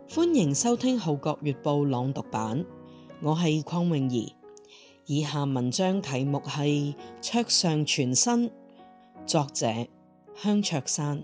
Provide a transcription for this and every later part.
歡迎收聽《號角月報》朗讀版，我係鄺詠儀。以下文章題目係《桌上全新》，作者香卓珊。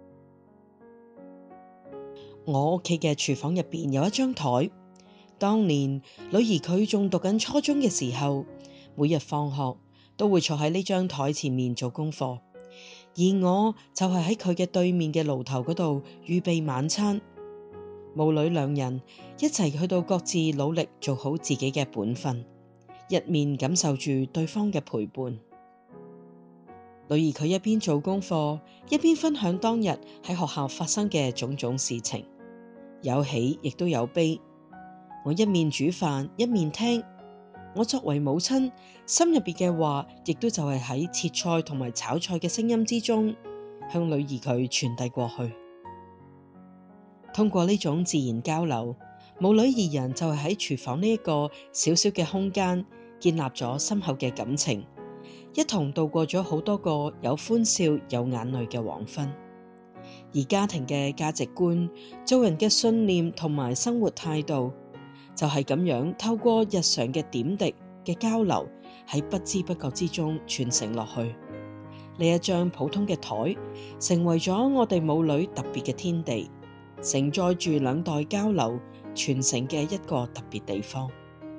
我屋企嘅廚房入邊有一張台，當年女兒佢仲讀緊初中嘅時候，每日放學都會坐喺呢張台前面做功課，而我就係喺佢嘅對面嘅爐頭嗰度預備晚餐。母女兩人一齊去到各自努力做好自己嘅本分，一面感受住對方嘅陪伴。女兒佢一邊做功課，一邊分享當日喺學校發生嘅種種事情，有喜亦都有悲。我一面煮飯一面聽，我作為母親，心入邊嘅話亦都就係喺切菜同埋炒菜嘅聲音之中，向女兒佢傳遞過去。通過呢種自然交流，母女二人就係喺廚房呢一個小小嘅空間建立咗深厚嘅感情，一同度過咗好多個有歡笑有眼淚嘅黃昏。而家庭嘅價值觀、做人嘅信念同埋生活態度，就係咁樣透過日常嘅點滴嘅交流，喺不知不覺之中傳承落去。呢一張普通嘅台，成為咗我哋母女特別嘅天地，承載住兩代交流傳承嘅一個特別地方。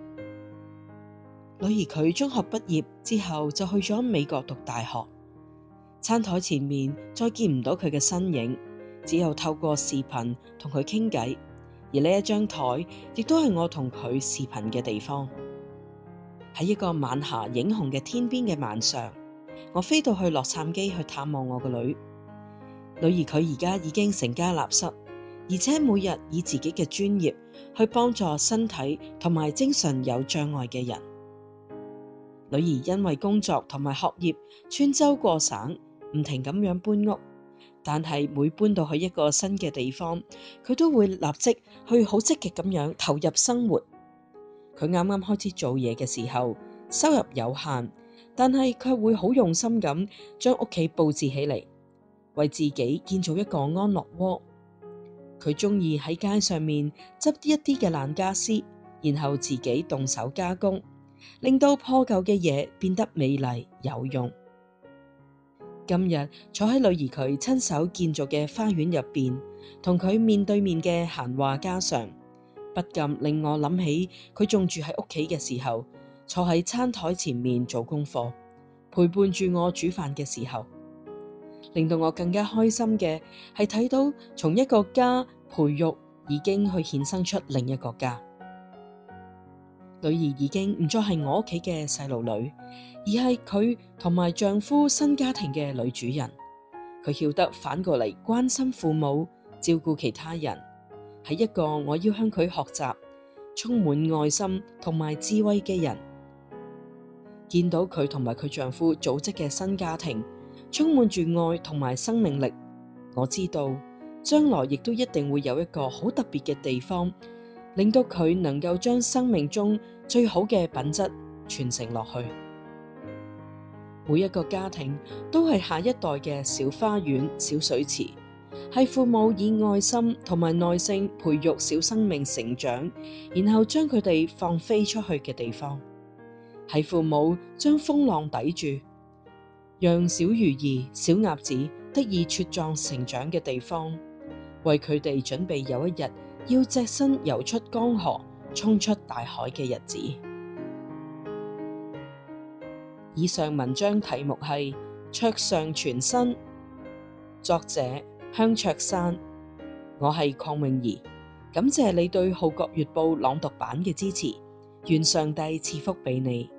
女兒佢中學畢業之後就去咗美國讀大學，餐台前面再見唔到佢嘅身影，只有透過視頻同佢傾偈。而呢一張台亦都係我同佢視頻嘅地方。喺一個晚霞映紅嘅天邊嘅晚上，我飛到去洛杉磯去探望我個女。女兒佢而家已經成家立室，而且每日以自己嘅專業去幫助身體同埋精神有障礙嘅人。女兒因為工作同埋學業穿州過省，唔停咁樣搬屋，但係每搬到去一個新嘅地方，佢都會立即去好積極咁樣投入生活。佢啱啱開始做嘢嘅時候，收入有限，但係佢會好用心咁將屋企佈置起嚟，為自己建造一個安樂窩。佢中意喺街上面執一啲嘅爛家私，然後自己動手加工，令到破舊嘅嘢變得美麗有用。今日坐喺女兒佢親手建造嘅花園入邊，同佢面對面嘅閒話家常，不禁令我諗起佢仲住喺屋企嘅時候，坐喺餐台前面做功課，陪伴住我煮飯嘅時候。令到我更加開心嘅係睇到從一個家培育已經去衍生出另一個家。女兒已經唔再係我屋企嘅細路女，而係佢同埋丈夫新家庭嘅女主人。佢曉得反過嚟關心父母，照顧其他人，係一個我要向佢學習、充滿愛心同埋智慧嘅人。見到佢同埋佢丈夫組織嘅新家庭，充滿住愛同埋生命力，我知道將來亦都一定會有一個好特別嘅地方，令到佢能夠將生命中最好嘅品質傳承落去。每一個家庭都係下一代嘅小花園、小水池，係父母以愛心同埋耐性培育小生命成長，然後將佢哋放飛出去嘅地方，係父母將風浪抵住，讓小魚兒、小鴨子得以茁壯成長嘅地方，為佢哋準備有一日要隻身游出江河、衝出大海嘅日子。以上文章題目係《桌上全新》，作者香卓珊。我係鄺詠儀，感謝你對《號角月報》朗讀版嘅支持，願上帝賜福俾你。